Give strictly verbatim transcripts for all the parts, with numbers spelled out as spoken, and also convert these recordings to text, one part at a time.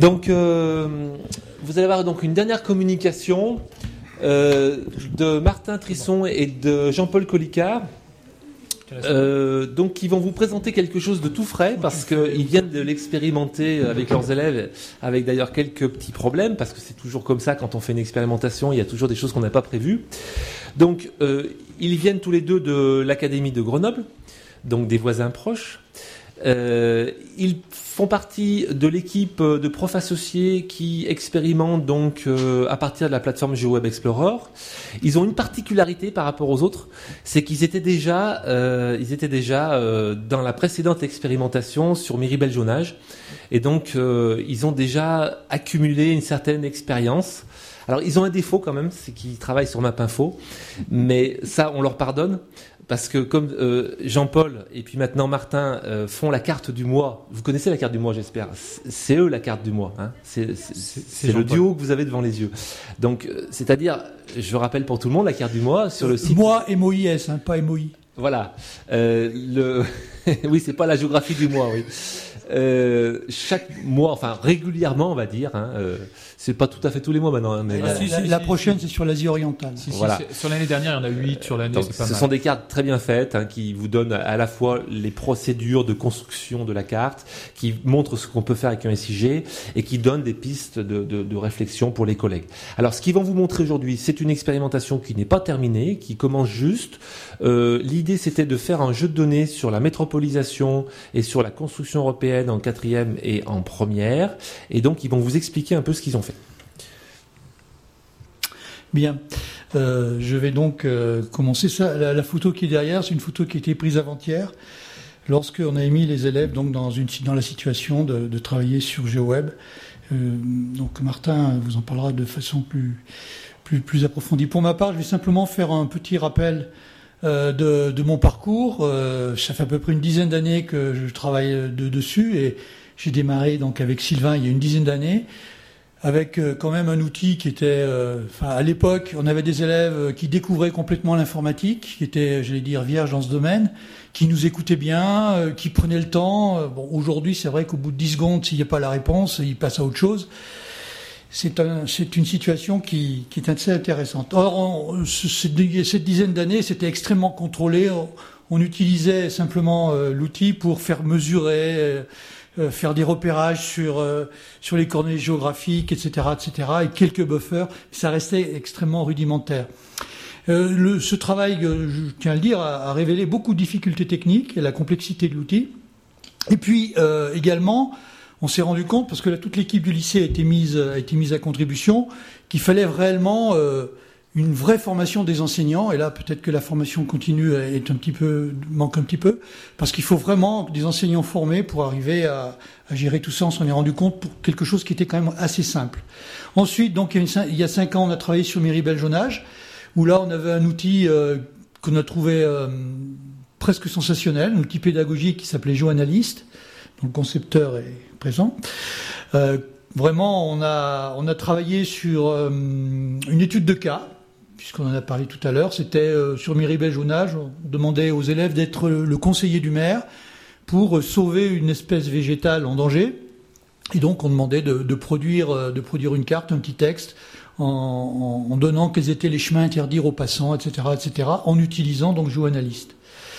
Donc, euh, vous allez avoir donc une dernière communication euh, de Martin Trisson et de Jean-Paul Collicard. Euh, donc ils vont vous présenter quelque chose de tout frais parce qu'ils viennent de l'expérimenter avec leurs élèves, avec d'ailleurs quelques petits problèmes parce que c'est toujours comme ça quand on fait une expérimentation, il y a toujours des choses qu'on n'a pas prévues. Donc euh, ils viennent tous les deux de l'académie de Grenoble, donc des voisins proches. Euh, ils font partie de l'équipe de profs associés qui expérimentent donc euh, à partir de la plateforme GeoWeb Explorer. Ils ont une particularité par rapport aux autres, c'est qu'ils étaient déjà, euh, ils étaient déjà euh, dans la précédente expérimentation sur Miribel-Jonage, et donc euh, ils ont déjà accumulé une certaine expérience. Alors ils ont un défaut quand même, c'est qu'ils travaillent sur MapInfo, mais ça on leur pardonne. Parce que comme euh, Jean-Paul et puis maintenant Martin euh, font la carte du mois, vous connaissez la carte du mois j'espère, c'est eux la carte du mois, hein. c'est, c'est, c'est, c'est le duo que vous avez devant les yeux. Donc euh, c'est-à-dire, je rappelle pour tout le monde la carte du mois sur le site... Mois M O I S, hein, pas M O I. Voilà, euh, le... oui c'est pas la géographie du mois, oui. Euh, chaque mois, enfin régulièrement on va dire, hein, euh, c'est pas tout à fait tous les mois maintenant. Hein, mais la, la, la, la prochaine c'est sur l'Asie orientale. Si, si, voilà. Sur l'année dernière il y en a huit, sur l'année donc, c'est pas ce mal. sont des cartes très bien faites hein, qui vous donnent à la fois les procédures de construction de la carte, qui montrent ce qu'on peut faire avec un S I G et qui donnent des pistes de, de, de réflexion pour les collègues. Alors ce qu'ils vont vous montrer aujourd'hui, c'est une expérimentation qui n'est pas terminée, qui commence juste. Euh, l'idée c'était de faire un jeu de données sur la métropolisation et sur la construction européenne en quatrième et en première, et donc ils vont vous expliquer un peu ce qu'ils ont fait. Bien, euh, je vais donc euh, commencer ça. La, la photo qui est derrière, c'est une photo qui a été prise avant-hier, lorsqu'on a mis les élèves donc dans une dans la situation de, de travailler sur GeoWeb. Euh, donc Martin vous en parlera de façon plus plus plus approfondie. Pour ma part, je vais simplement faire un petit rappel euh, de, de mon parcours. Euh, ça fait à peu près une dizaine d'années que je travaille de, dessus et j'ai démarré donc avec Sylvain il y a une dizaine d'années, avec euh, quand même un outil qui était, euh, enfin à l'époque, on avait des élèves qui découvraient complètement l'informatique, qui étaient, j'allais dire, vierges dans ce domaine, qui nous écoutaient bien, euh, qui prenaient le temps. Bon, aujourd'hui, c'est vrai qu'au bout de dix secondes, s'il n'y a pas la réponse, ils passent à autre chose. C'est, un, c'est une situation qui, qui est assez intéressante. Or, on, ce, cette dizaine d'années, c'était extrêmement contrôlé. On, on utilisait simplement euh, l'outil pour faire mesurer, euh, Euh, faire des repérages sur euh, sur les coordonnées géographiques, et cetera, et cetera, et quelques buffers. Ça restait extrêmement rudimentaire. Euh, le, ce travail, euh, je tiens à le dire, a, a révélé beaucoup de difficultés techniques et la complexité de l'outil. Et puis euh, également, on s'est rendu compte, parce que là, toute l'équipe du lycée a été mise a été mise à contribution, qu'il fallait réellement euh, une vraie formation des enseignants, et là peut-être que la formation continue est un petit peu manque un petit peu, parce qu'il faut vraiment des enseignants formés pour arriver à, à gérer tout ça. On s'en est rendu compte pour quelque chose qui était quand même assez simple. Ensuite, donc il y a, une, il y a cinq ans, on a travaillé sur Miribel-Jonage, où là on avait un outil euh, qu'on a trouvé euh, presque sensationnel, un outil pédagogique qui s'appelait GeoAnalyst, dont le concepteur est présent. Euh, vraiment, on a on a travaillé sur euh, une étude de cas, puisqu'on en a parlé tout à l'heure. C'était euh, sur Miribel-Jonage, on demandait aux élèves d'être le conseiller du maire pour euh, sauver une espèce végétale en danger. Et donc on demandait de, de, produire, euh, de produire une carte, un petit texte, en, en, en donnant quels étaient les chemins interdits aux passants, et cetera, et cetera, en utilisant donc GeoAnalyst.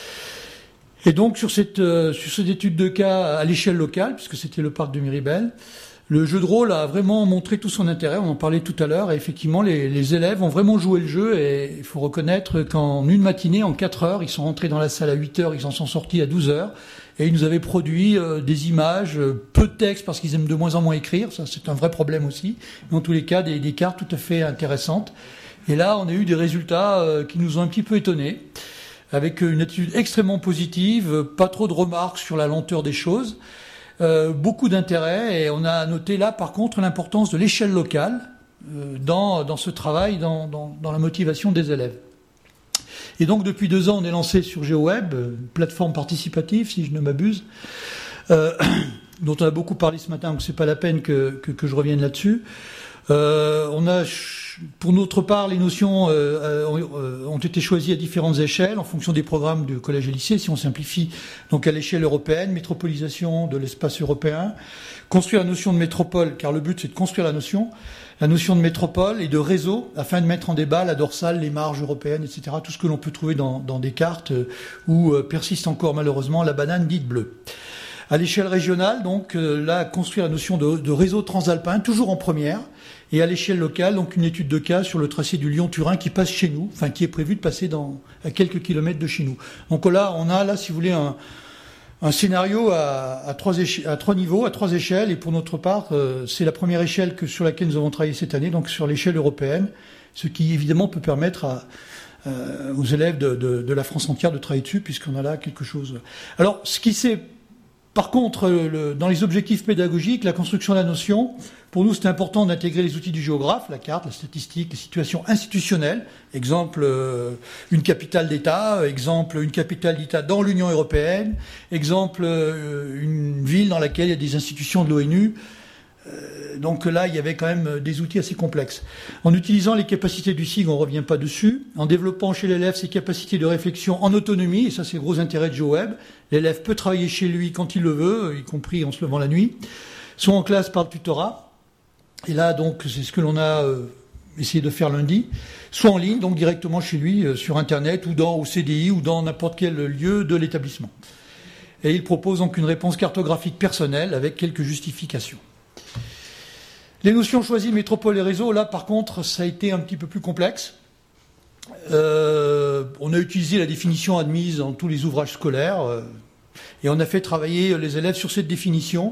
Et donc sur cette, euh, sur cette étude de cas à l'échelle locale, puisque c'était le parc de Miribel, le jeu de rôle a vraiment montré tout son intérêt, on en parlait tout à l'heure, et effectivement les, les élèves ont vraiment joué le jeu, et il faut reconnaître qu'en une matinée, en quatre heures, ils sont rentrés dans la salle à huit heures, ils en sont sortis à douze heures, et ils nous avaient produit euh, des images, euh, peu de texte parce qu'ils aiment de moins en moins écrire, ça c'est un vrai problème aussi, mais en tous les cas des, des cartes tout à fait intéressantes. Et là on a eu des résultats euh, qui nous ont un petit peu étonnés, avec une attitude extrêmement positive, pas trop de remarques sur la lenteur des choses, Euh, beaucoup d'intérêt, et on a noté là par contre l'importance de l'échelle locale euh, dans, dans ce travail, dans, dans, dans la motivation des élèves. Et donc depuis deux ans on est lancé sur GeoWeb, euh, plateforme participative si je ne m'abuse, euh, dont on a beaucoup parlé ce matin, donc c'est pas la peine que, que, que je revienne là-dessus. Euh, on a ch- pour notre part, les notions euh, ont, ont été choisies à différentes échelles en fonction des programmes de collège et lycée, si on simplifie, donc à l'échelle européenne, métropolisation de l'espace européen, construire la notion de métropole, car le but c'est de construire la notion, la notion de métropole et de réseau, afin de mettre en débat la dorsale, les marges européennes, et cetera, tout ce que l'on peut trouver dans, dans des cartes où euh, persiste encore malheureusement la banane dite bleue. À l'échelle régionale, donc euh, là, construire la notion de, de réseau transalpin, toujours en première, et à l'échelle locale, donc une étude de cas sur le tracé du Lyon-Turin qui passe chez nous, enfin qui est prévu de passer dans, à quelques kilomètres de chez nous. Donc là, on a là, si vous voulez, un, un scénario à, à, trois éche- à trois niveaux, à trois échelles, et pour notre part, euh, c'est la première échelle que, sur laquelle nous avons travaillé cette année, donc sur l'échelle européenne, ce qui évidemment peut permettre à, euh, aux élèves de, de, de la France entière de travailler dessus, puisqu'on a là quelque chose. Alors, ce qui s'est Par contre, le, dans les objectifs pédagogiques, la construction de la notion, pour nous, c'est important d'intégrer les outils du géographe, la carte, la statistique, les situations institutionnelles. Exemple, euh, une capitale d'État, exemple, une capitale d'État dans l'Union européenne, exemple, euh, une ville dans laquelle il y a des institutions de l'ONU. Euh, donc là, il y avait quand même des outils assez complexes. En utilisant les capacités du S I G, on ne revient pas dessus. En développant chez l'élève ses capacités de réflexion en autonomie, et ça c'est le gros intérêt de GeoWeb. L'élève peut travailler chez lui quand il le veut, y compris en se levant la nuit, soit en classe par le tutorat. Et là, donc, c'est ce que l'on a euh, essayé de faire lundi, soit en ligne, donc directement chez lui, euh, sur Internet, ou dans au C D I, ou dans n'importe quel lieu de l'établissement. Et il propose donc une réponse cartographique personnelle avec quelques justifications. Les notions choisies, métropole et réseau, là par contre, ça a été un petit peu plus complexe. Euh, on a utilisé la définition admise dans tous les ouvrages scolaires euh, et on a fait travailler les élèves sur cette définition.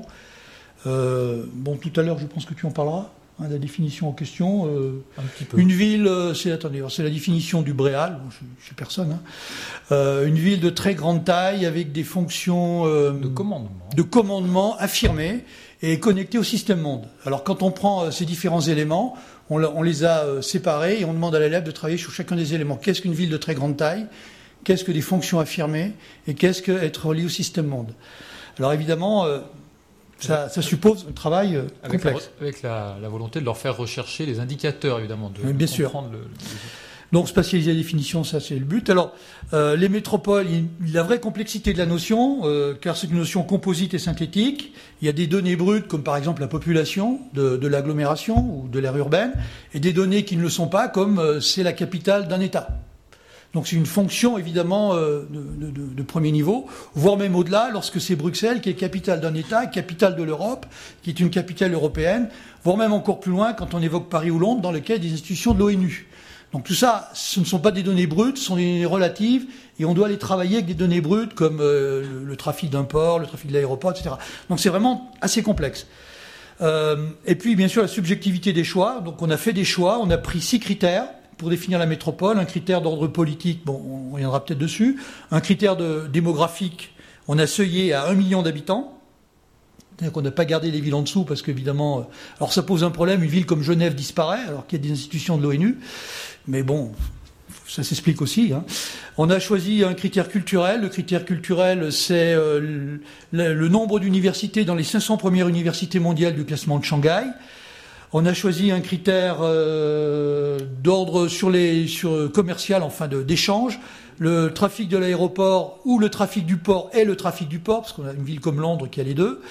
Euh, bon, tout à l'heure, je pense que tu en parleras, hein, la définition en question. Euh, un petit peu. Une ville, euh, c'est, attendez, c'est la définition du Bréal, bon, je ne suis personne. Hein. Euh, une ville de très grande taille avec des fonctions euh, de commandement, de commandement affirmées et connecté au système monde. Alors quand on prend euh, ces différents éléments, on, on les a euh, séparés et on demande à l'élève de travailler sur chacun des éléments. Qu'est-ce qu'une ville de très grande taille ? Qu'est-ce que des fonctions affirmées ? Et qu'est-ce qu'être relié au système monde ? Alors évidemment, euh, ça, ça suppose un travail euh, avec complexe. La, avec la, la volonté de leur faire rechercher les indicateurs, évidemment, de, oui, de bien comprendre sûr. le... le... Donc spatialiser la définition, ça c'est le but. Alors euh, les métropoles, il, la vraie complexité de la notion, euh, car c'est une notion composite et synthétique. Il y a des données brutes, comme par exemple la population de, de l'agglomération ou de l'aire urbaine, et des données qui ne le sont pas, comme euh, c'est la capitale d'un État. Donc c'est une fonction évidemment euh, de, de, de premier niveau, voire même au-delà, lorsque c'est Bruxelles qui est capitale d'un État, capitale de l'Europe, qui est une capitale européenne, voire même encore plus loin quand on évoque Paris ou Londres, dans lesquelles il y a des institutions de l'ONU. Donc tout ça, ce ne sont pas des données brutes, ce sont des données relatives, et on doit les travailler avec des données brutes comme euh, le, le trafic d'un port, le trafic de l'aéroport, et cetera. Donc c'est vraiment assez complexe. Euh, et puis bien sûr la subjectivité des choix. Donc on a fait des choix, on a pris six critères pour définir la métropole. Un critère d'ordre politique, bon, on reviendra peut-être dessus. Un critère de, démographique, on a seuillé à un million d'habitants. C'est-à-dire qu'on n'a pas gardé les villes en dessous parce qu'évidemment, alors ça pose un problème, une ville comme Genève disparaît alors qu'il y a des institutions de l'ONU. Mais bon, ça s'explique aussi. Hein. On a choisi un critère culturel. Le critère culturel, c'est euh, le, le nombre d'universités dans les cinq cents premières universités mondiales du classement de Shanghai. On a choisi un critère euh, d'ordre sur les sur commercial, enfin de, d'échange. Le trafic de l'aéroport ou le trafic du port et le trafic du port, parce qu'on a une ville comme Londres qui a les deux.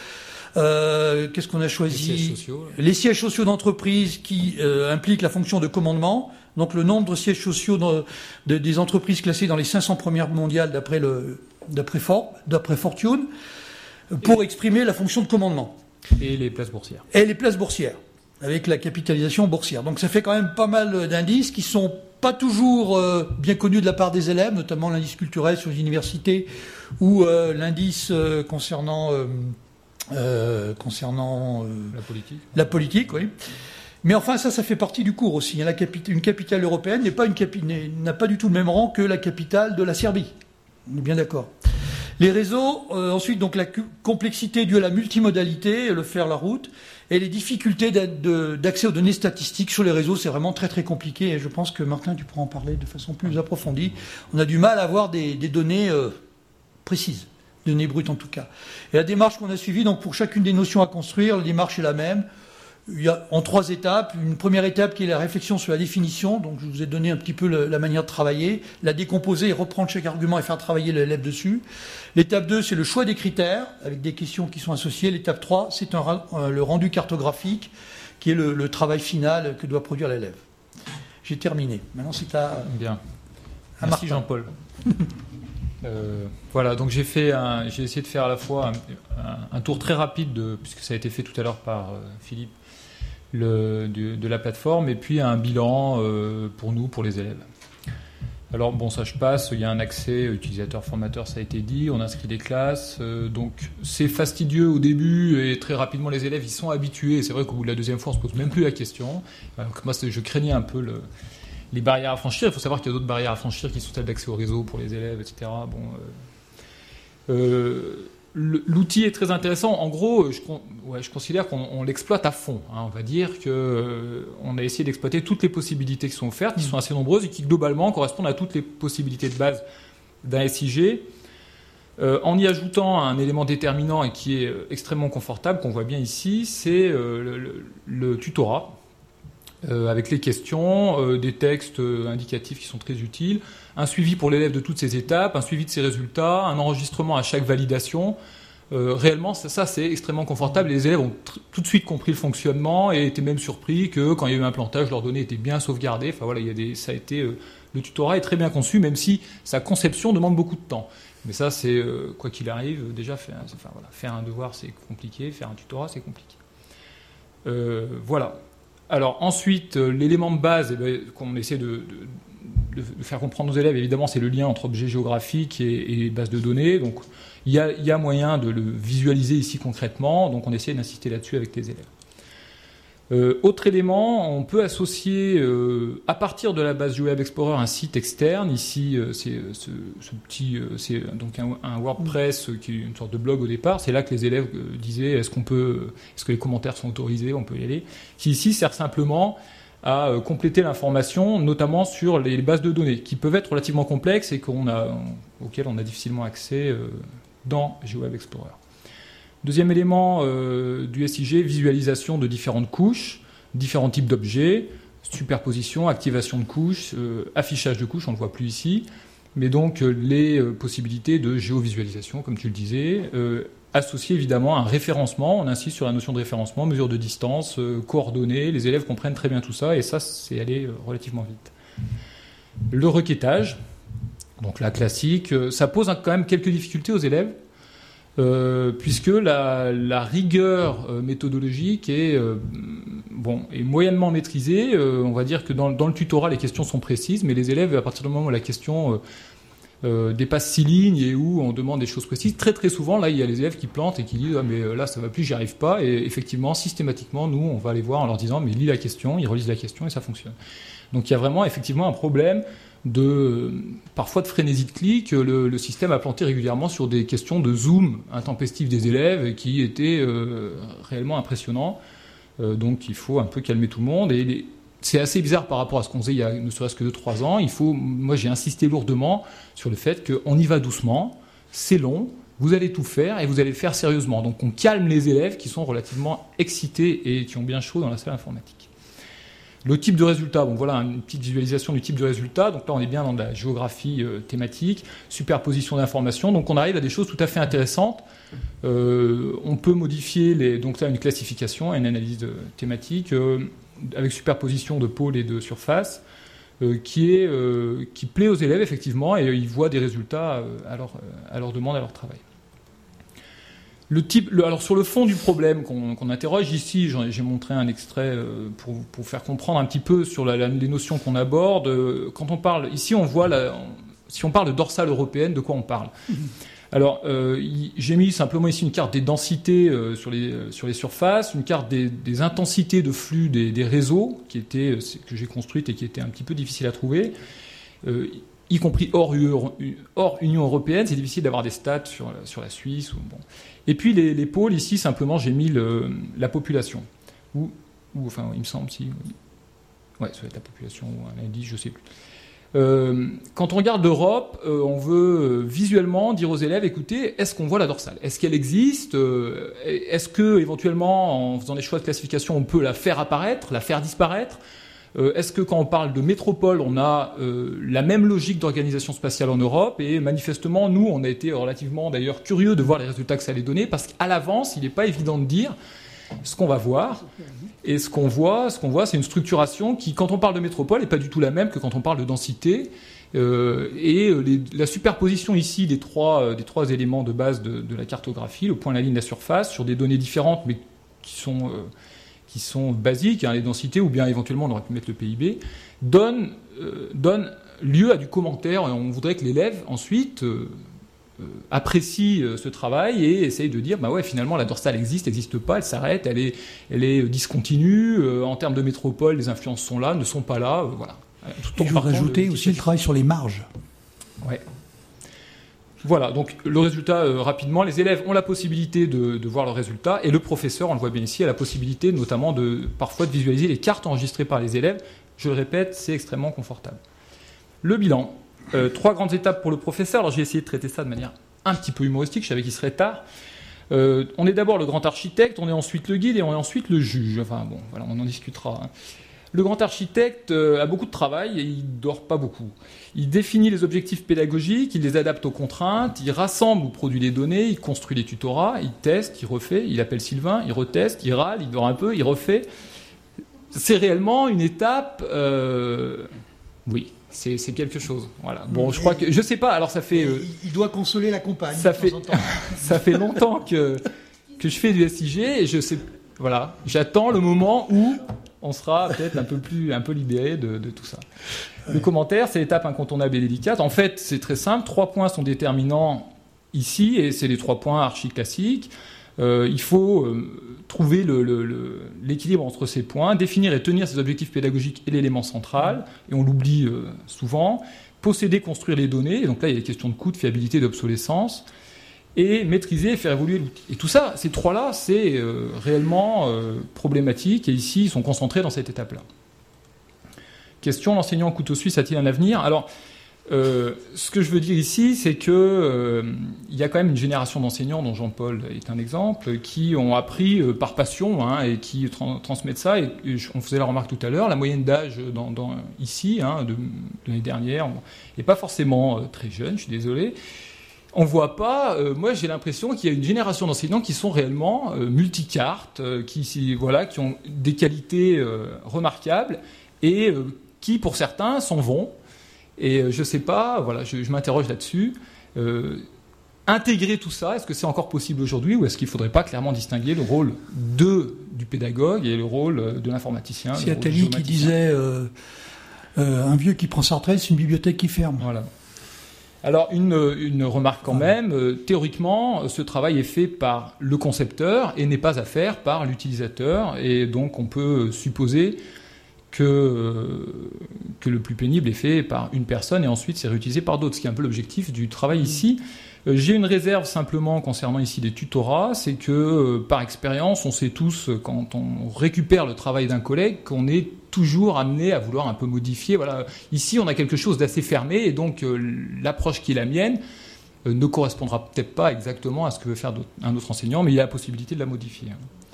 Euh, qu'est-ce qu'on a choisi ? Les sièges sociaux. Les sièges sociaux d'entreprise qui euh, impliquent la fonction de commandement. Donc le nombre de sièges sociaux de, de, des entreprises classées dans les cinq cents premières mondiales d'après, le, d'après, For, d'après Fortune, pour et exprimer la fonction de commandement. Et les places boursières. Et les places boursières, avec la capitalisation boursière. Donc ça fait quand même pas mal d'indices qui sont pas toujours euh, bien connus de la part des élèves, notamment l'indice culturel sur les universités ou euh, l'indice euh, concernant... Euh, Euh, concernant euh, la politique. La politique, oui. Mais enfin, ça, ça fait partie du cours aussi. La capi- une capitale européenne n'est pas une capi- n'a pas du tout le même rang que la capitale de la Serbie. On est bien d'accord. Les réseaux, euh, ensuite, donc la cu- complexité due à la multimodalité, le faire la route, et les difficultés de, d'accès aux données statistiques sur les réseaux, c'est vraiment très très compliqué. Et je pense que Martin, tu pourras en parler de façon plus approfondie. On a du mal à avoir des, des données euh, précises. Données brutes en tout cas. Et la démarche qu'on a suivie, donc pour chacune des notions à construire, la démarche est la même. il y a en trois étapes. Une première étape qui est la réflexion sur la définition. Donc, je vous ai donné un petit peu le, la manière de travailler, la décomposer et reprendre chaque argument et faire travailler l'élève dessus. L'étape deux, c'est le choix des critères avec des questions qui sont associées. L'étape trois, c'est un, un, le rendu cartographique qui est le, le travail final que doit produire l'élève. J'ai terminé. Maintenant, c'est à... Bien. à Merci Martin. Jean-Paul. euh, voilà, donc j'ai fait un, j'ai essayé de faire à la fois un, un, un tour très rapide, de, puisque ça a été fait tout à l'heure par euh, Philippe, le, de, de la plateforme, et puis un bilan euh, pour nous, pour les élèves. Alors bon, ça je passe, il y a un accès utilisateur-formateur, ça a été dit, on inscrit des classes, euh, donc c'est fastidieux au début et très rapidement les élèves ils sont habitués, et c'est vrai qu'au bout de la deuxième fois on se pose même plus la question. Donc moi je craignais un peu le, les barrières à franchir, il faut savoir qu'il y a d'autres barrières à franchir qui sont celles d'accès au réseau pour les élèves, et cetera. Bon, euh, euh, l'outil est très intéressant. En gros, je, ouais, je considère qu'on on l'exploite à fond. Hein. On va dire qu'on euh, a essayé d'exploiter toutes les possibilités qui sont offertes, qui sont assez nombreuses et qui globalement correspondent à toutes les possibilités de base d'un S I G, euh, en y ajoutant un élément déterminant et qui est euh, extrêmement confortable, qu'on voit bien ici, c'est euh, le, le, le tutorat, euh, avec les questions, euh, des textes euh, indicatifs qui sont très utiles, un suivi pour l'élève de toutes ses étapes, un suivi de ses résultats, un enregistrement à chaque validation. Euh, réellement, ça, ça c'est extrêmement confortable. Les élèves ont tr- tout de suite compris le fonctionnement et étaient même surpris que quand il y a eu un plantage, leurs données étaient bien sauvegardées. Enfin voilà, il y a des, ça a été, euh, le tutorat est très bien conçu, même si sa conception demande beaucoup de temps. Mais ça, c'est euh, quoi qu'il arrive, déjà faire, enfin, voilà, faire un devoir, c'est compliqué, faire un tutorat, c'est compliqué. Euh, voilà. Alors ensuite, euh, l'élément de base, eh bien, qu'on essaie de, de de faire comprendre aux élèves, évidemment, c'est le lien entre objets géographiques et, et bases de données. Donc, il y a, il y a moyen de le visualiser ici concrètement. Donc, on essaie d'insister là-dessus avec les élèves. Euh, autre élément, on peut associer, euh, à partir de la base GeoWeb Explorer, un site externe. Ici, euh, c'est ce, ce petit, euh, c'est donc un, un WordPress euh, qui est une sorte de blog au départ. C'est là que les élèves euh, disaient, est-ce qu'on peut, est-ce que les commentaires sont autorisés, on peut y aller. Qui ici sert simplement à euh, compléter l'information, notamment sur les bases de données, qui peuvent être relativement complexes et qu'on a, auxquelles on a difficilement accès euh, dans GeoWeb Explorer. Deuxième élément euh, du S I G, visualisation de différentes couches, différents types d'objets, superposition, activation de couches, euh, affichage de couches, on ne le voit plus ici, mais donc euh, les euh, possibilités de géovisualisation, comme tu le disais, euh, associé évidemment à un référencement. On insiste sur la notion de référencement, mesure de distance, euh, coordonnées. Les élèves comprennent très bien tout ça et ça, c'est allé euh, relativement vite. Le requêtage, donc la classique, euh, ça pose quand même quelques difficultés aux élèves euh, puisque la, la rigueur euh, méthodologique est, euh, bon, est moyennement maîtrisée. Euh, on va dire que dans, dans le tutorat, les questions sont précises, mais les élèves, à partir du moment où la question... Euh, Euh, dépasse six lignes et où on demande des choses précises. Très très souvent, là, il y a les élèves qui plantent et qui disent ah, mais là, ça va plus, j'y arrive pas. Et effectivement, systématiquement, nous, on va les voir en leur disant mais lis la question, ils relisent la question et ça fonctionne. Donc il y a vraiment effectivement un problème de parfois de frénésie de clic. Le, le système a planté régulièrement sur des questions de zoom intempestif des élèves qui étaient euh, réellement impressionnants. Euh, donc il faut un peu calmer tout le monde et les C'est assez bizarre par rapport à ce qu'on faisait il y a ne serait-ce que deux trois ans. Il faut, moi, j'ai insisté lourdement sur le fait qu'on y va doucement, c'est long, vous allez tout faire et vous allez le faire sérieusement. Donc on calme les élèves qui sont relativement excités et qui ont bien chaud dans la salle informatique. Le type de résultat, bon voilà une petite visualisation du type de résultat. Donc là on est bien dans de la géographie euh, thématique, superposition d'informations. Donc on arrive à des choses tout à fait intéressantes. Euh, on peut modifier les, donc là une classification, une analyse euh, thématique. Euh, avec superposition de pôles et de surfaces, euh, qui, est, euh, qui plaît aux élèves, effectivement, et ils voient des résultats euh, à, leur, à leur demande, à leur travail. Le type, le, alors, sur le fond du problème qu'on, qu'on interroge, ici, j'en, j'ai montré un extrait euh, pour, pour faire comprendre un petit peu sur la, la, les notions qu'on aborde. Euh, quand on parle, ici, on voit, la, on, si on parle de dorsale européenne, de quoi on parle ? Mmh. Alors, euh, j'ai mis simplement ici une carte des densités euh, sur, les, euh, sur les surfaces, une carte des, des intensités de flux des, des réseaux qui étaient, que j'ai construites et qui étaient un petit peu difficiles à trouver, euh, y compris hors, hors Union européenne. C'est difficile d'avoir des stats sur, sur la Suisse. Ou, bon. Et puis les, les pôles, ici, simplement, j'ai mis le, la population. Ou, ou, enfin, il me semble, si... Oui, ouais, ça va être la population ou un indice, je ne sais plus. Euh, quand on regarde l'Europe, euh, on veut visuellement dire aux élèves, écoutez, est-ce qu'on voit la dorsale? Est-ce qu'elle existe? euh, Est-ce que, éventuellement, en faisant des choix de classification, on peut la faire apparaître, la faire disparaître? euh, Est-ce que quand on parle de métropole, on a euh, la même logique d'organisation spatiale en Europe? Et manifestement, nous, on a été relativement, d'ailleurs, curieux de voir les résultats que ça allait donner, parce qu'à l'avance, il n'est pas évident de dire ce qu'on va voir. Et ce qu'on voit, ce qu'on voit, c'est une structuration qui, quand on parle de métropole, n'est pas du tout la même que quand on parle de densité. Euh, et les, la superposition ici des trois, euh, des trois éléments de base de, de la cartographie, le point, la ligne, la surface, sur des données différentes, mais qui sont, euh, qui sont basiques, hein, les densités, ou bien éventuellement on aurait pu mettre le P I B, donne, euh, donne lieu à du commentaire. Et on voudrait que l'élève, ensuite, euh, Euh, apprécie euh, ce travail et essaye de dire bah ouais, finalement la dorsale existe, n'existe pas, elle s'arrête, elle est, elle est discontinue, euh, en termes de métropole les influences sont là, ne sont pas là, euh, voilà. Tout en je veux rajouter aussi le travail sur les marges. Ouais. Voilà, donc le résultat euh, rapidement, les élèves ont la possibilité de, de voir le résultat et le professeur, on le voit bien ici, a la possibilité notamment de parfois de visualiser les cartes enregistrées par les élèves. Je le répète, c'est extrêmement confortable. Le bilan. Euh, trois grandes étapes pour le professeur. Alors j'ai essayé de traiter ça de manière un petit peu humoristique, je savais qu'il serait tard. Euh, on est d'abord le grand architecte, on est ensuite le guide et on est ensuite le juge. Enfin bon, voilà, on en discutera. Hein. Le grand architecte euh, a beaucoup de travail et il dort pas beaucoup. Il définit les objectifs pédagogiques, il les adapte aux contraintes, il rassemble ou produit les données, il construit les tutorats, il teste, il refait, il appelle Sylvain, il reteste, il râle, il dort un peu, il refait. C'est réellement une étape... Euh... Oui. C'est, c'est quelque chose. Voilà. Bon, je crois que je sais pas. Alors ça fait. Euh, il doit consoler la compagne. Ça de fait. temps en temps. Ça fait longtemps que que je fais du S I G et je sais. Voilà. J'attends le moment où on sera peut-être un peu plus, un peu libéré de, de tout ça. Ouais. Le commentaire, c'est l'étape incontournable et délicate. En fait, c'est très simple. Trois points sont déterminants ici et c'est les trois points archi classiques. Euh, il faut euh, trouver le, le, le, l'équilibre entre ces points, définir et tenir ses objectifs pédagogiques est l'élément central, et on l'oublie euh, souvent, posséder, construire les données, et donc là il y a des questions de coût, de fiabilité, d'obsolescence, et maîtriser et faire évoluer l'outil. Et tout ça, ces trois-là, c'est euh, réellement euh, problématique, et ici ils sont concentrés dans cette étape-là. Question, l'enseignant couteau suisse a-t-il un avenir? Alors, Euh, ce que je veux dire ici, c'est que euh, il y a quand même une génération d'enseignants, dont Jean-Paul est un exemple, qui ont appris euh, par passion hein, et qui tra- transmettent ça. Et, et on faisait la remarque tout à l'heure, la moyenne d'âge dans, dans, ici, hein, de, de l'année dernière, n'est pas forcément euh, très jeune, je suis désolé. On voit pas. Euh, moi, j'ai l'impression qu'il y a une génération d'enseignants qui sont réellement euh, multicartes, euh, qui, voilà, qui ont des qualités euh, remarquables et euh, qui, pour certains, s'en vont. Et je ne sais pas, voilà, je, je m'interroge là-dessus. Euh, intégrer tout ça, est-ce que c'est encore possible aujourd'hui ou est-ce qu'il ne faudrait pas clairement distinguer le rôle de, du pédagogue et le rôle de l'informaticien? C'est Attali qui disait euh, euh, un vieux qui prend sa retraite, c'est une bibliothèque qui ferme. Voilà. Alors, une, une remarque quand voilà. même. Euh, théoriquement, ce travail est fait par le concepteur et n'est pas à faire par l'utilisateur. Et donc, on peut supposer que, euh, que le plus pénible est fait par une personne et ensuite c'est réutilisé par d'autres, ce qui est un peu l'objectif du travail ici. Euh, j'ai une réserve simplement concernant ici les tutorats, c'est que euh, par expérience, on sait tous, quand on récupère le travail d'un collègue, qu'on est toujours amené à vouloir un peu modifier. Voilà. Ici, on a quelque chose d'assez fermé et donc euh, l'approche qui est la mienne euh, ne correspondra peut-être pas exactement à ce que veut faire un autre enseignant, mais il y a la possibilité de la modifier.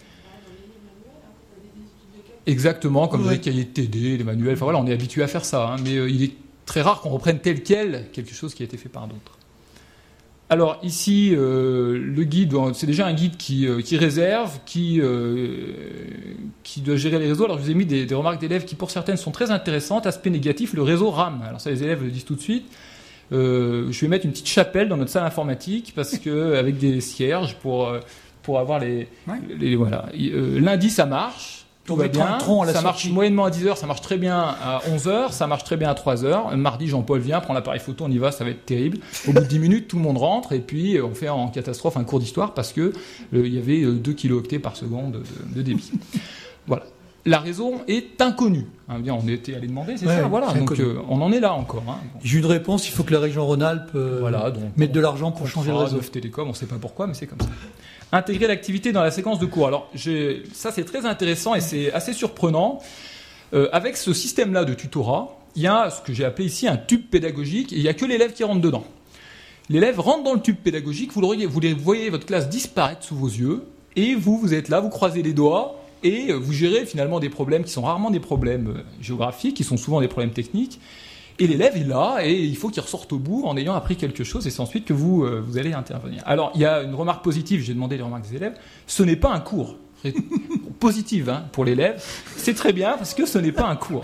Exactement, comme ouais. les cahiers de T D, les manuels, enfin voilà, on est habitué à faire ça, hein, mais euh, il est très rare qu'on reprenne tel quel quelque chose qui a été fait par d'autres. Alors ici, euh, le guide, c'est déjà un guide qui, euh, qui réserve, qui, euh, qui doit gérer les réseaux. Alors je vous ai mis des, des remarques d'élèves qui pour certaines sont très intéressantes. Aspect négatif, le réseau rame. Alors ça les élèves le disent tout de suite. Euh, je vais mettre une petite chapelle dans notre salle informatique parce que avec des cierges pour, pour avoir les, ouais. les voilà. Euh, lundi ça marche. Tout va bien, ça marche moyennement à dix heures, ça marche très bien à onze heures, ça marche très bien à trois heures. Mardi, Jean-Paul vient, prend l'appareil photo, on y va, ça va être terrible. Au bout de dix minutes, tout le monde rentre et puis on fait en catastrophe un cours d'histoire parce que euh, il y avait deux kilooctets par seconde de, de débit. Voilà. La raison est inconnue. Hein, bien, on était allé demander, c'est ouais, ça, voilà. Donc euh, on en est là encore. Hein. Bon. J'ai une réponse, il faut que la région Rhône-Alpes euh, voilà, donc, mette de l'argent pour changer le réseau. Neuf Télécom, on ne sait pas pourquoi, mais c'est comme ça. Intégrer l'activité dans la séquence de cours. Alors, ça c'est très intéressant et c'est assez surprenant. Euh, avec ce système-là de tutorat, il y a ce que j'ai appelé ici un tube pédagogique, et il n'y a que l'élève qui rentre dedans. L'élève rentre dans le tube pédagogique, vous, le, vous voyez votre classe disparaître sous vos yeux, et vous, vous êtes là, vous croisez les doigts, et vous gérez finalement des problèmes qui sont rarement des problèmes géographiques, qui sont souvent des problèmes techniques, et l'élève est là, et il faut qu'il ressorte au bout en ayant appris quelque chose, et c'est ensuite que vous, euh, vous allez intervenir. Alors, il y a une remarque positive, j'ai demandé les remarques des élèves, ce n'est pas un cours. Positive hein, pour l'élève, c'est très bien, parce que ce n'est pas un cours.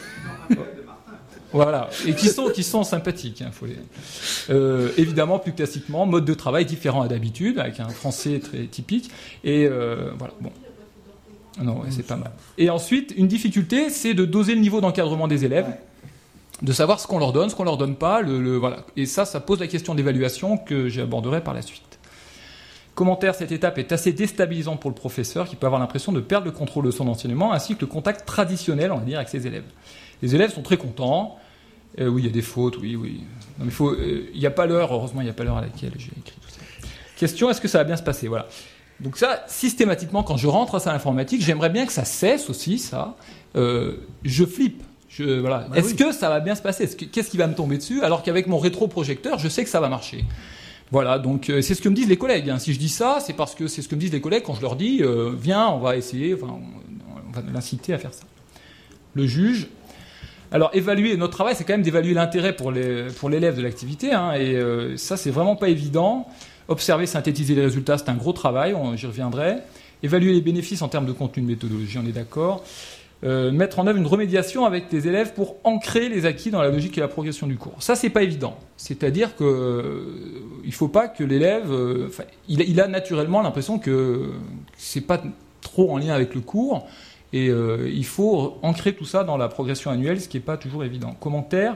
Voilà, et qui sont, qui sont sympathiques. Hein, faut les... euh, évidemment, plus classiquement, mode de travail différent à d'habitude, avec un français très typique. Et euh, voilà, bon. Non, ouais, c'est pas mal. Et ensuite, une difficulté, c'est de doser le niveau d'encadrement des élèves, de savoir ce qu'on leur donne, ce qu'on leur donne pas. Le, le, voilà. Et ça, ça pose la question d'évaluation que j'aborderai par la suite. Commentaire, cette étape est assez déstabilisante pour le professeur qui peut avoir l'impression de perdre le contrôle de son enseignement ainsi que le contact traditionnel, on va dire, avec ses élèves. Les élèves sont très contents. Euh, oui, il y a des fautes, oui, oui. Non, mais faut, euh, il n'y a pas l'heure, heureusement, il n'y a pas l'heure à laquelle j'ai écrit tout ça. Question, est-ce que ça va bien se passer? Voilà. Donc ça, systématiquement, quand je rentre à salle informatique, j'aimerais bien que ça cesse aussi, ça. Euh, je flippe. Je, voilà. Bah est-ce oui. que ça va bien se passer? Est-ce que, qu'est-ce qui va me tomber dessus? Alors qu'avec mon rétroprojecteur, je sais que ça va marcher. Voilà, donc euh, c'est ce que me disent les collègues. Hein. Si je dis ça, c'est parce que c'est ce que me disent les collègues quand je leur dis euh, « Viens, on va essayer, enfin, on, on va l'inciter à faire ça ». Le juge... Alors, évaluer, notre travail, c'est quand même d'évaluer l'intérêt pour, les, pour l'élève de l'activité, hein, et euh, ça, c'est vraiment pas évident. Observer, synthétiser les résultats, c'est un gros travail, on, j'y reviendrai. Évaluer les bénéfices en termes de contenu, de méthodologie, on est d'accord. Euh, mettre en œuvre une remédiation avec les élèves pour ancrer les acquis dans la logique et la progression du cours. Ça, c'est pas évident. C'est-à-dire que euh, il faut pas que l'élève... Euh, enfin, il, il a naturellement l'impression que c'est pas trop en lien avec le cours, et euh, il faut ancrer tout ça dans la progression annuelle, ce qui n'est pas toujours évident. Commentaire.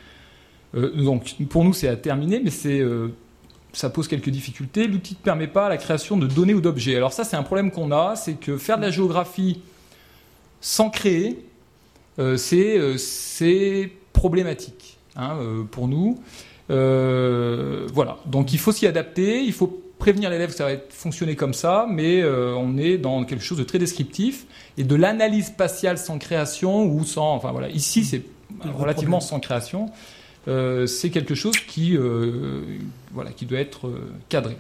Euh, donc, pour nous, c'est à terminer, mais c'est... Euh, ça pose quelques difficultés. L'outil ne permet pas la création de données ou d'objets. Alors ça, c'est un problème qu'on a, c'est que faire de la géographie sans créer, euh, c'est, euh, c'est problématique hein, euh, pour nous. Euh, voilà. Donc il faut s'y adapter, il faut prévenir l'élève que ça va être fonctionner comme ça, mais euh, on est dans quelque chose de très descriptif et de l'analyse spatiale sans création ou sans... Enfin voilà, ici c'est relativement sans création. Euh, c'est quelque chose qui, euh, voilà, qui doit être euh, cadré.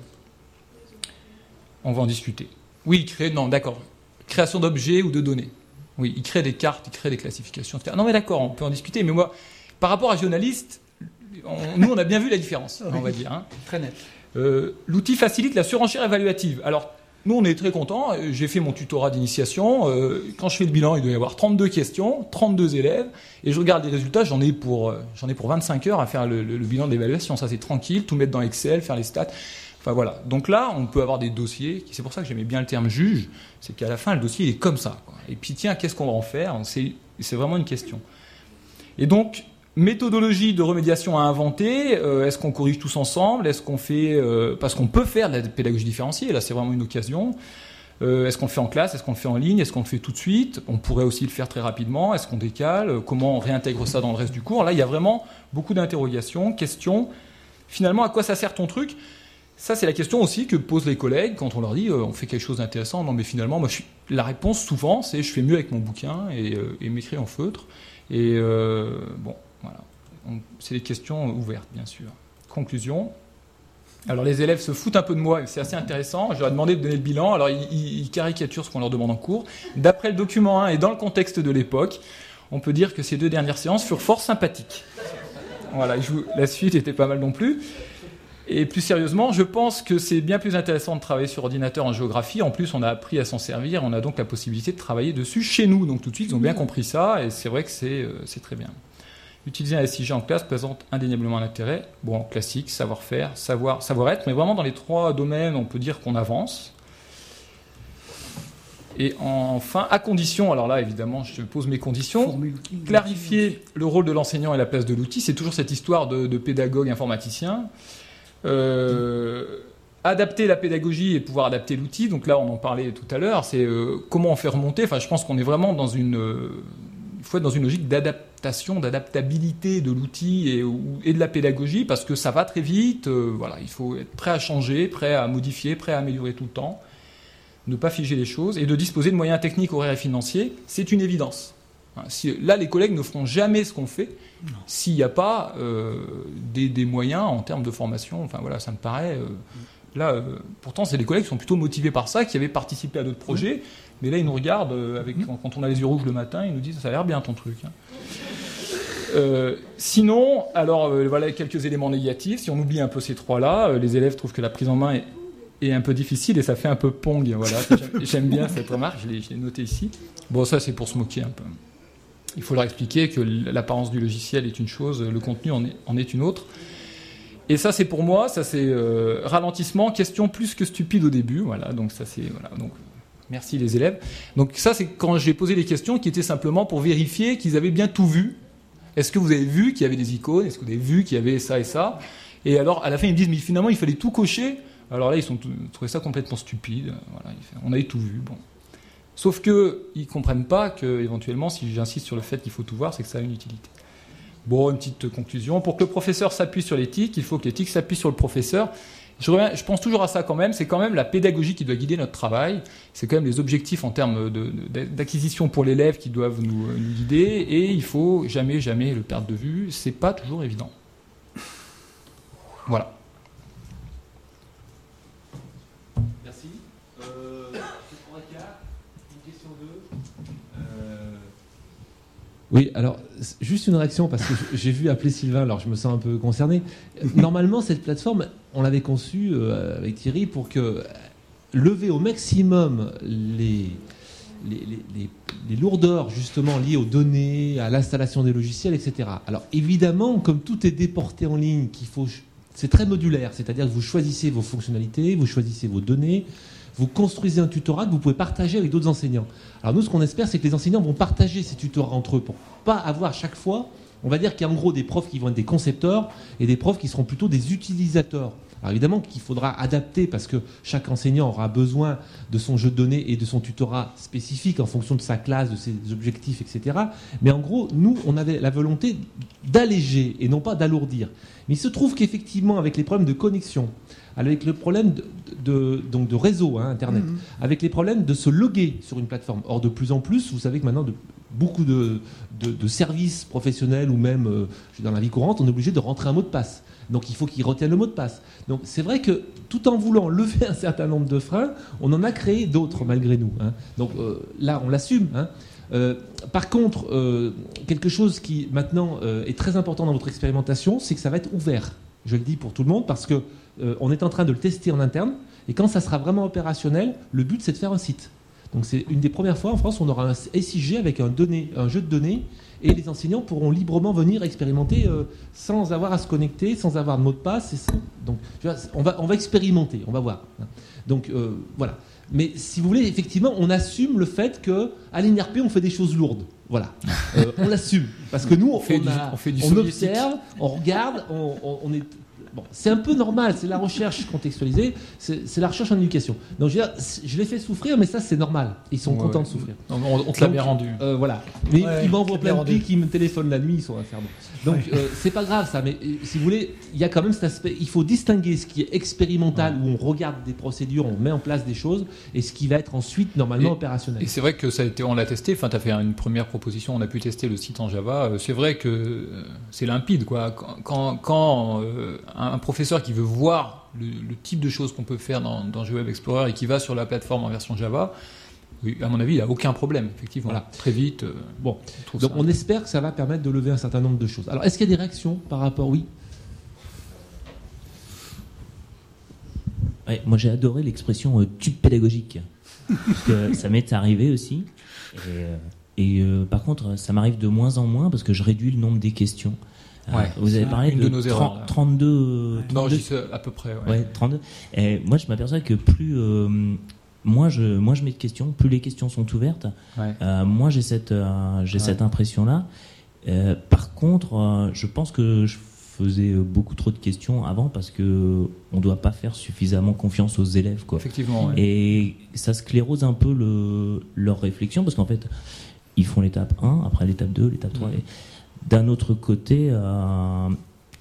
On va en discuter. Oui, créer, non, d'accord. Création d'objets ou de données. Oui, il crée des cartes, il crée des classifications, et cetera. Non, mais d'accord, on peut en discuter. Mais moi, par rapport à Géoanalyste, on, nous, on a bien vu la différence, oui, on va dire. Hein. Très net. Euh, l'outil facilite la surenchère évaluative. Alors, nous, on est très contents. J'ai fait mon tutorat d'initiation. Euh, quand je fais le bilan, il doit y avoir trente-deux questions, trente-deux élèves. Et je regarde les résultats, j'en ai pour, j'en ai pour vingt-cinq heures à faire le, le, le bilan de l'évaluation. Ça, c'est tranquille. Tout mettre dans Excel, faire les stats. Enfin, voilà. Donc là, on peut avoir des dossiers. C'est pour ça que j'aimais bien le terme juge. C'est qu'à la fin, le dossier il est comme ça, quoi. Et puis, tiens, qu'est-ce qu'on va en faire? c'est, c'est vraiment une question. Et donc, méthodologie de remédiation à inventer, euh, est-ce qu'on corrige tous ensemble? Est-ce qu'on fait... Euh, parce qu'on peut faire de la pédagogie différenciée, là c'est vraiment une occasion. Euh, est-ce qu'on le fait en classe? Est-ce qu'on le fait en ligne? Est-ce qu'on le fait tout de suite? On pourrait aussi le faire très rapidement. Est-ce qu'on décale? Comment on réintègre ça dans le reste du cours? Là, il y a vraiment beaucoup d'interrogations, questions. Finalement, à quoi ça sert ton truc? Ça, c'est la question aussi que posent les collègues quand on leur dit euh, on fait quelque chose d'intéressant. Non, mais finalement, moi, je suis... la réponse souvent, c'est je fais mieux avec mon bouquin et, euh, et m'écrire en feutre. Et euh, bon... Voilà. On, c'est des questions ouvertes, bien sûr. Conclusion. Alors, les élèves se foutent un peu de moi, c'est assez intéressant. Je leur ai demandé de donner le bilan. Alors, ils, ils caricaturent ce qu'on leur demande en cours. D'après le document un et dans le contexte de l'époque, on peut dire que ces deux dernières séances furent fort sympathiques. Voilà, je vous, la suite était pas mal non plus. Et plus sérieusement, je pense que c'est bien plus intéressant de travailler sur ordinateur en géographie. En plus, on a appris à s'en servir. On a donc la possibilité de travailler dessus chez nous. Donc, tout de suite, ils ont bien compris ça. Et c'est vrai que c'est, euh, c'est très bien. Utiliser un S I G en classe présente indéniablement un intérêt. Bon, classique, savoir-faire, savoir, savoir-être, mais vraiment dans les trois domaines, on peut dire qu'on avance. Et enfin, à condition, alors là, évidemment, je pose mes conditions, clarifier le rôle de l'enseignant et la place de l'outil. C'est toujours cette histoire de, de pédagogue informaticien. Euh, adapter la pédagogie et pouvoir adapter l'outil. Donc là, on en parlait tout à l'heure. C'est euh, comment on fait remonter. Enfin, je pense qu'on est vraiment dans une... Euh, il faut être dans une logique d'adaptation, d'adaptabilité de l'outil et, et de la pédagogie, parce que ça va très vite. Euh, voilà, il faut être prêt à changer, prêt à modifier, prêt à améliorer tout le temps, ne pas figer les choses, et de disposer de moyens techniques, horaires et financiers, c'est une évidence. Hein. Si, là, les collègues ne feront jamais ce qu'on fait non. s'il n'y a pas euh, des, des moyens en termes de formation. Enfin voilà, ça me paraît. Euh, là, euh, pourtant, c'est des collègues qui sont plutôt motivés par ça, qui avaient participé à d'autres projets, mmh. mais là, ils nous regardent euh, avec, mmh. quand, quand on a les yeux rouges le matin, ils nous disent ça a l'air bien ton truc. Hein. Euh, sinon, alors euh, voilà quelques éléments négatifs. Si on oublie un peu ces trois-là, euh, les élèves trouvent que la prise en main est, est un peu difficile et ça fait un peu pong. Voilà, j'aime, j'aime bien cette remarque, je l'ai, je l'ai noté ici. Bon, ça c'est pour se moquer un peu. Il faut leur expliquer que l'apparence du logiciel est une chose, le contenu en est, en est une autre. Et ça c'est pour moi, ça c'est euh, ralentissement, question plus que stupide au début. Voilà, donc ça c'est voilà donc. Merci les élèves. Donc ça c'est quand j'ai posé les questions qui étaient simplement pour vérifier qu'ils avaient bien tout vu. Est-ce que vous avez vu qu'il y avait des icônes ? Est-ce que vous avez vu qu'il y avait ça et ça ? Et alors, à la fin, ils me disent, mais finalement, il fallait tout cocher. Alors là, ils ont trouvé ça complètement stupide. Voilà, on avait tout vu. Bon. Sauf qu'ils ne comprennent pas qu'éventuellement, si j'insiste sur le fait qu'il faut tout voir, c'est que ça a une utilité. Bon, une petite conclusion. Pour que le professeur s'appuie sur l'éthique, il faut que l'éthique s'appuie sur le professeur. Je, reviens, je pense toujours à ça quand même. C'est quand même la pédagogie qui doit guider notre travail. C'est quand même les objectifs en termes de, de, d'acquisition pour l'élève qui doivent nous, nous guider. Et il faut jamais, jamais le perdre de vue. C'est pas toujours évident. Voilà. Merci. Euh, une question deux. Euh... Oui, alors, juste une réaction, parce que j'ai vu appeler Sylvain, alors je me sens un peu concerné. Normalement, cette plateforme, on l'avait conçue euh, avec Thierry pour que lever au maximum les, les, les, les, les lourdeurs, justement, liées aux données, à l'installation des logiciels, et cetera. Alors, évidemment, comme tout est déporté en ligne, qu'il faut, c'est très modulaire, c'est-à-dire que vous choisissez vos fonctionnalités, vous choisissez vos données, vous construisez un tutorat que vous pouvez partager avec d'autres enseignants. Alors nous, ce qu'on espère, c'est que les enseignants vont partager ces tutorats entre eux pour pas avoir chaque fois, on va dire qu'il y a en gros des profs qui vont être des concepteurs et des profs qui seront plutôt des utilisateurs. Alors évidemment qu'il faudra adapter parce que chaque enseignant aura besoin de son jeu de données et de son tutorat spécifique en fonction de sa classe, de ses objectifs, et cetera. Mais en gros, nous, on avait la volonté d'alléger et non pas d'alourdir. Mais il se trouve qu'effectivement, avec les problèmes de connexion, avec le problème de, de, donc de réseau, hein, Internet, mmh. avec les problèmes de se loguer sur une plateforme. Or, de plus en plus, vous savez que maintenant, de, beaucoup de, de, de services professionnels ou même euh, dans la vie courante, on est obligé de rentrer un mot de passe. Donc, il faut qu'ils retiennent le mot de passe. Donc, c'est vrai que tout en voulant lever un certain nombre de freins, on en a créé d'autres malgré nous. Hein. Donc, euh, là, on l'assume. Hein. Euh, par contre, euh, quelque chose qui maintenant euh, est très important dans votre expérimentation, c'est que ça va être ouvert. Je le dis pour tout le monde parce que euh, on est en train de le tester en interne et quand ça sera vraiment opérationnel, le but c'est de faire un site. Donc c'est une des premières fois en France où on aura un S I G avec un, donné, un jeu de données et les enseignants pourront librement venir expérimenter euh, sans avoir à se connecter, sans avoir de mot de passe. Et sans... Donc on va, on va expérimenter, on va voir. Donc euh, voilà. Mais si vous voulez, effectivement, on assume le fait qu'à l'I N R P, on fait des choses lourdes. Voilà. Euh, on l'assume. Parce que nous, on, on, fait on, du, a, on, fait du on observe, on regarde, on, on, on est... Bon, c'est un peu normal, c'est la recherche contextualisée, c'est, c'est la recherche en éducation. Donc je veux dire, je les fais souffrir, mais ça c'est normal. Ils sont ouais, contents de souffrir. On, on te l'a bien rendu. Euh, voilà. Mais ouais, ils m'envoient plein de pics, ils me téléphonent la nuit, ils sont infernaux. Donc ouais. euh, c'est pas grave ça, mais euh, si vous voulez, il y a quand même cet aspect. Il faut distinguer ce qui est expérimental, ouais. où on regarde des procédures, on met en place des choses, et ce qui va être ensuite normalement et, opérationnel. Et c'est vrai que ça a été, on l'a testé. Enfin, tu as fait une première proposition, on a pu tester le site en Java. C'est vrai que c'est limpide, quoi. Quand, quand, quand euh, un professeur qui veut voir le, le type de choses qu'on peut faire dans, dans GeoWeb Explorer et qui va sur la plateforme en version Java, oui, à mon avis, il n'y a aucun problème, effectivement. Voilà. Très vite. Euh, bon, on donc on espère que ça va permettre de lever un certain nombre de choses. Alors, est-ce qu'il y a des réactions par rapport, oui? Ouais, moi, j'ai adoré l'expression euh, tube pédagogique, parce que ça m'est arrivé aussi. Et, euh, et euh, par contre, ça m'arrive de moins en moins parce que je réduis le nombre des questions. Ouais, vous avez parlé de, de nos erreurs, trente, trente-deux, trente-deux. Non, je dis à peu près. Ouais. Ouais, trente-deux. Et moi, je m'aperçois que plus euh, moi je moi je mets de questions, plus les questions sont ouvertes. Ouais. Euh, moi, j'ai cette euh, j'ai ouais. cette impression-là. Euh, par contre, euh, je pense que je faisais beaucoup trop de questions avant parce que on doit pas faire suffisamment confiance aux élèves, quoi. Effectivement. Ouais. Et ça sclérose un peu le leur réflexion parce qu'en fait, ils font l'étape un, après l'étape deux, l'étape trois. Mmh. Et d'un autre côté, euh,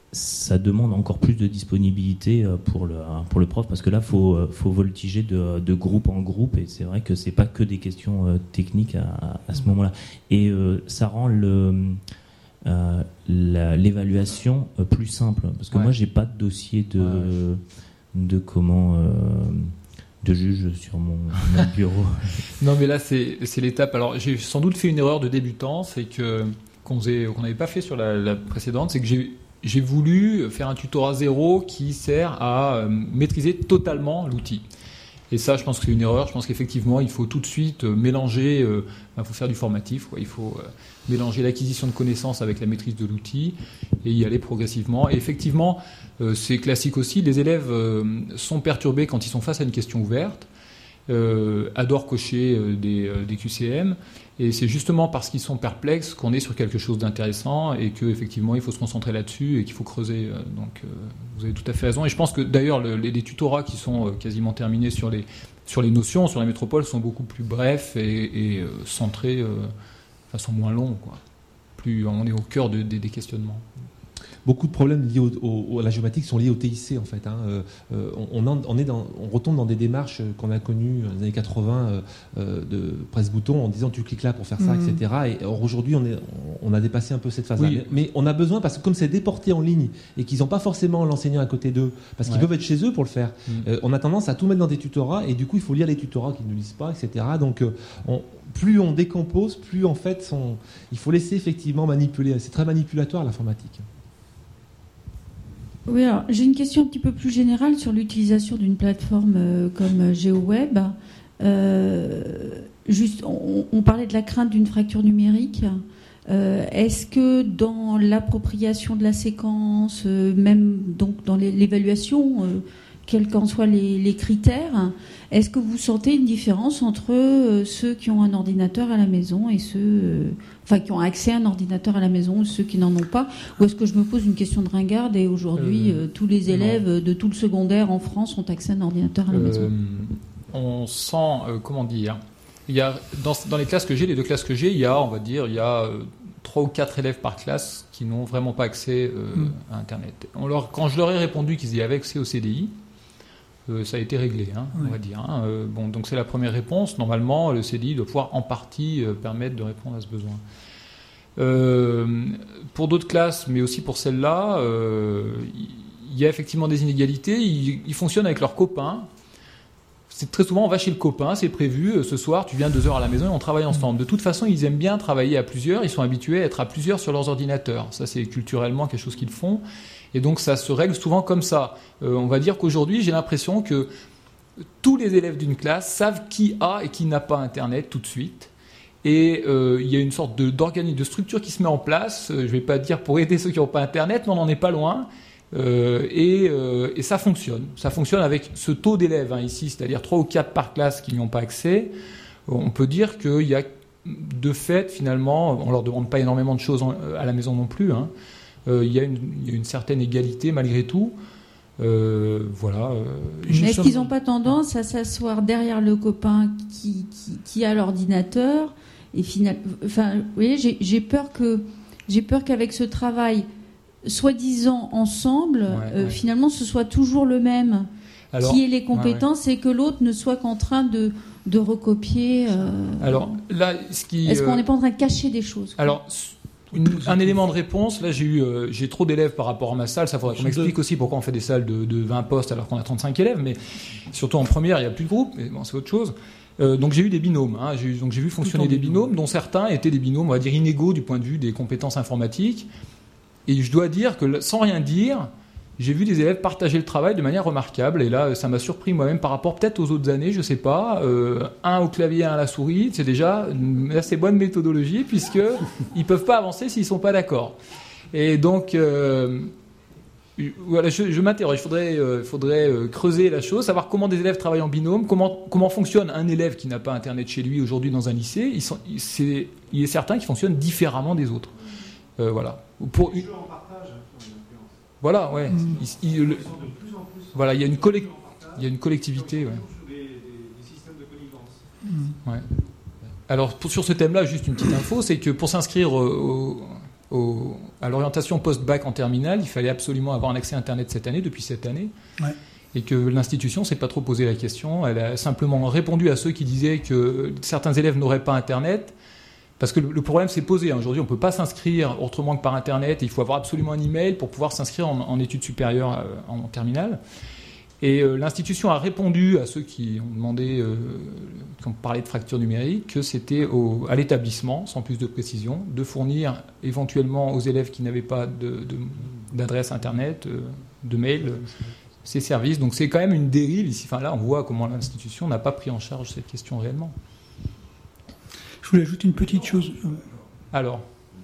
ça demande encore plus de disponibilité pour le, pour le prof, parce que là, il faut, faut voltiger de, de groupe en groupe, et c'est vrai que c'est pas que des questions techniques à, à ce moment-là. Et euh, ça rend le, euh, la, l'évaluation plus simple, parce que ouais. moi, j'ai pas de dossier de, ouais. de comment... Euh, de juge sur mon, mon bureau. Non, mais là, c'est, c'est l'étape. Alors, j'ai sans doute fait une erreur de débutant, c'est que qu'on n'avait pas fait sur la, la précédente, c'est que j'ai J'ai voulu faire un tutorat zéro qui sert à maîtriser totalement l'outil. Et ça, je pense que c'est une erreur. Je pense qu'effectivement, il faut tout de suite mélanger, il euh, faut faire du formatif, quoi. Il faut euh, mélanger l'acquisition de connaissances avec la maîtrise de l'outil et y aller progressivement. Et effectivement, euh, c'est classique aussi, les élèves euh, sont perturbés quand ils sont face à une question ouverte, euh, adorent cocher euh, des, euh, des Q C M. Et c'est justement parce qu'ils sont perplexes qu'on est sur quelque chose d'intéressant et qu'effectivement, il faut se concentrer là-dessus et qu'il faut creuser. Donc, euh, vous avez tout à fait raison. Et je pense que d'ailleurs, le, les, les tutorats qui sont euh, quasiment terminés sur les, sur les notions, sur les métropoles, sont beaucoup plus brefs et, et euh, centrés, euh, enfin, sont moins longs, quoi. Plus, on est au cœur de, de, des questionnements. Beaucoup de problèmes liés au, au, à la géomatique sont liés au T I C en fait. Hein. Euh, on, on, est dans, on retombe dans des démarches qu'on a connues dans les années quatre-vingts euh, de presse-bouton en disant tu cliques là pour faire ça, mmh. et cetera. Et aujourd'hui on, on a dépassé un peu cette phase-là. Oui. Mais, mais on a besoin, parce que comme c'est déporté en ligne et qu'ils n'ont pas forcément l'enseignant à côté d'eux, parce qu'ils ouais. peuvent être chez eux pour le faire, mmh. euh, on a tendance à tout mettre dans des tutorats et du coup il faut lire les tutorats qu'ils ne lisent pas, et cetera. Donc euh, on, plus on décompose, plus en fait on, il faut laisser effectivement manipuler. C'est très manipulatoire l'informatique. Oui, alors j'ai une question un petit peu plus générale sur l'utilisation d'une plateforme euh, comme GeoWeb. Euh, juste, on, on parlait de la crainte d'une fracture numérique. Euh, est-ce que dans l'appropriation de la séquence, euh, même donc dans les, l'évaluation, euh, quels qu'en soient les, les critères, est-ce que vous sentez une différence entre euh, ceux qui ont un ordinateur à la maison et ceux, euh, enfin qui ont accès à un ordinateur à la maison, ou ceux qui n'en ont pas, ou est-ce que je me pose une question de ringarde et aujourd'hui euh, euh, tous les élèves non. de tout le secondaire en France ont accès à un ordinateur à la euh, maison? On sent, euh, comment dire, il y a dans, dans les classes que j'ai, les deux classes que j'ai, il y a, on va dire, il y a euh, trois ou quatre élèves par classe qui n'ont vraiment pas accès euh, mm. à Internet. On leur, quand je leur ai répondu qu'ils y avaient accès au C D I, Euh, ça a été réglé, hein, oui. on va dire. Hein. Euh, bon, donc c'est la première réponse. Normalement, le C D I doit pouvoir en partie euh, permettre de répondre à ce besoin. Euh, pour d'autres classes, mais aussi pour celle-là, euh, il y a effectivement des inégalités. Ils, ils fonctionnent avec leurs copains. C'est très souvent, on va chez le copain, c'est prévu, ce soir, tu viens deux heures à la maison et on travaille ensemble. De toute façon, ils aiment bien travailler à plusieurs. Ils sont habitués à être à plusieurs sur leurs ordinateurs. Ça, c'est culturellement quelque chose qu'ils font. Et donc ça se règle souvent comme ça. Euh, on va dire qu'aujourd'hui, j'ai l'impression que tous les élèves d'une classe savent qui a et qui n'a pas Internet tout de suite. Et euh, il y a une sorte de, d'organisme, de structure qui se met en place. Euh, je ne vais pas dire pour aider ceux qui n'ont pas Internet, mais on n'en est pas loin. Euh, et, euh, et ça fonctionne. Ça fonctionne avec ce taux d'élèves hein, ici, c'est-à-dire trois ou quatre par classe qui n'y ont pas accès. On peut dire qu'il y a de fait, finalement, on ne leur demande pas énormément de choses en, à la maison non plus, hein. Euh, il, y a une, il y a une certaine égalité malgré tout. Euh, voilà. Euh, Est-ce qu'ils n'ont pas tendance à s'asseoir derrière le copain qui, qui, qui a l'ordinateur et final... enfin, vous voyez, j'ai, j'ai peur que j'ai peur qu'avec ce travail soi-disant ensemble, ouais, euh, ouais. finalement, ce soit toujours le même Alors, qui ait les compétences ouais, ouais. et que l'autre ne soit qu'en train de de recopier. Euh... Alors là, ce qui est-ce qu'on n'est pas en train de cacher des choses quoi Alors. Une, un élément de réponse, là j'ai eu euh, j'ai trop d'élèves par rapport à ma salle, ça faudrait qu'on m'explique aussi pourquoi on fait des salles de, de vingt postes alors qu'on a trente-cinq élèves, mais surtout en première il n'y a plus de groupe, mais bon, c'est autre chose. Euh, donc j'ai eu des binômes, hein, j'ai eu, donc j'ai vu fonctionner des binômes, dont certains étaient des binômes, on va dire inégaux du point de vue des compétences informatiques, et je dois dire que sans rien dire, j'ai vu des élèves partager le travail de manière remarquable, et là ça m'a surpris moi-même par rapport peut-être aux autres années, je sais pas, euh, un au clavier, un à la souris, c'est déjà une assez bonne méthodologie puisque ils peuvent pas avancer s'ils sont pas d'accord. Et donc euh, voilà, je, je m'interroge, il faudrait, euh, faudrait euh, creuser la chose, savoir comment des élèves travaillent en binôme, comment comment fonctionne un élève qui n'a pas Internet chez lui aujourd'hui dans un lycée. Ils sont, c'est, il est certain qu'ils fonctionnent différemment des autres. Euh, voilà. Pour une... Voilà, ouais. Mmh. Il, il, le, voilà, il y a une, collect, il y a une collectivité. Ouais. Mmh. Ouais. Alors, pour, sur ce thème-là, juste une petite info, c'est que pour s'inscrire au, au, à l'orientation post-bac en terminale, il fallait absolument avoir un accès à Internet cette année, depuis cette année. Ouais. Et que l'institution ne s'est pas trop posé la question. Elle a simplement répondu à ceux qui disaient que certains élèves n'auraient pas Internet. Parce que le problème s'est posé. Aujourd'hui, on ne peut pas s'inscrire autrement que par Internet. Et il faut avoir absolument un email pour pouvoir s'inscrire en, en études supérieures en, en terminale. Et euh, l'institution a répondu à ceux qui ont demandé, euh, qui ont parlé de fracture numérique, que c'était au, à l'établissement, sans plus de précision, de fournir éventuellement aux élèves qui n'avaient pas de, de, d'adresse Internet, euh, de mail, euh, ces services. Donc c'est quand même une dérive ici. Enfin, là, on voit comment l'institution n'a pas pris en charge cette question réellement. Je voulais ajouter une petite chose. Alors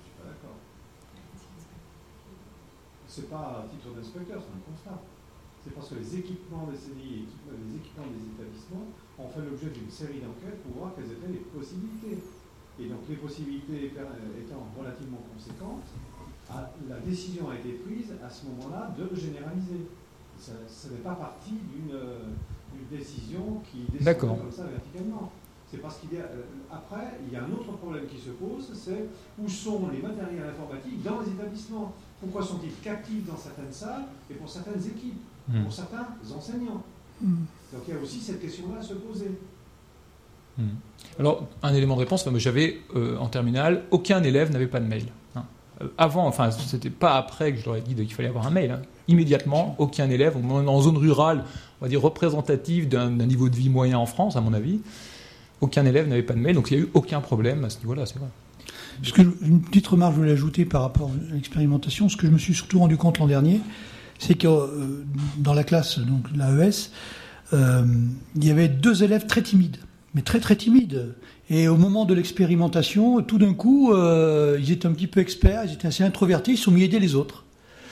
c'est pas à titre d'inspecteur, c'est un constat. C'est parce que les équipements des C D I et les équipements des établissements ont fait l'objet d'une série d'enquêtes pour voir quelles étaient les possibilités. Et donc les possibilités étant relativement conséquentes, la décision a été prise à ce moment-là de le généraliser. Ça, ça n'est pas parti d'une, d'une décision qui descend comme ça verticalement. C'est parce qu'il y a, euh, après, il y a un autre problème qui se pose, c'est où sont les matériels informatiques dans les établissements. Pourquoi sont-ils captifs dans certaines salles et pour certaines équipes, mmh. pour certains enseignants mmh. Donc il y a aussi cette question-là à se poser. Mmh. Alors, un élément de réponse, enfin, j'avais euh, en terminale, aucun élève n'avait pas de mail. Hein. Euh, avant, enfin, c'était pas après que je leur ai dit qu'il fallait avoir un mail. Hein. Immédiatement, aucun élève, en zone rurale, on va dire représentative d'un, d'un niveau de vie moyen en France, à mon avis, aucun élève n'avait pas de mail, donc il n'y a eu aucun problème à ce niveau-là, c'est vrai. Ce que je, une petite remarque que je voulais ajouter par rapport à l'expérimentation, ce que je me suis surtout rendu compte l'an dernier, c'est que euh, dans la classe, donc l'A E S, euh, il y avait deux élèves très timides, mais très très timides. Et au moment de l'expérimentation, tout d'un coup, euh, ils étaient un petit peu experts, ils étaient assez introvertis, ils se sont mis à aider les autres.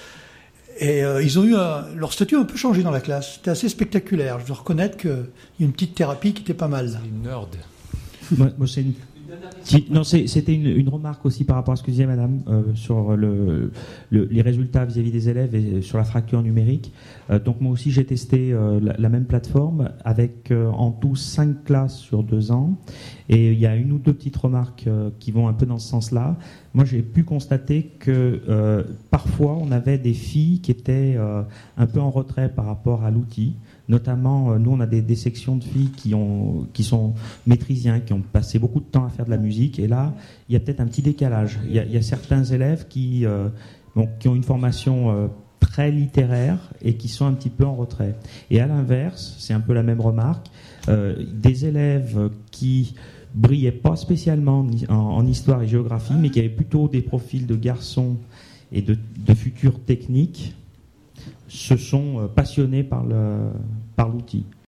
Et euh, ils ont eu un, leur statut a un peu changé dans la classe. C'était assez spectaculaire. Je dois reconnaître qu'il y a une petite thérapie qui était pas mal. C'est une nerd. Moi, moi c'est une... Non, c'est, c'était une, une remarque aussi par rapport à ce que disait Madame euh, sur le, le, les résultats vis-à-vis des élèves et sur la fracture numérique. Euh, donc moi aussi j'ai testé euh, la, la même plateforme avec euh, en tout cinq classes sur deux ans. Et il y a une ou deux petites remarques euh, qui vont un peu dans ce sens-là. Moi j'ai pu constater que euh, parfois on avait des filles qui étaient euh, un peu en retrait par rapport à l'outil. Notamment, nous, on a des, des sections de filles qui, ont, qui sont maîtrisiens, qui ont passé beaucoup de temps à faire de la musique. Et là, il y a peut-être un petit décalage. Il y a, il y a certains élèves qui, euh, bon, qui ont une formation euh, très littéraire et qui sont un petit peu en retrait. Et à l'inverse, c'est un peu la même remarque, euh, des élèves qui brillaient pas spécialement en, en histoire et géographie, mais qui avaient plutôt des profils de garçons et de, de futurs techniques, se sont passionnés par, le, par l'outil.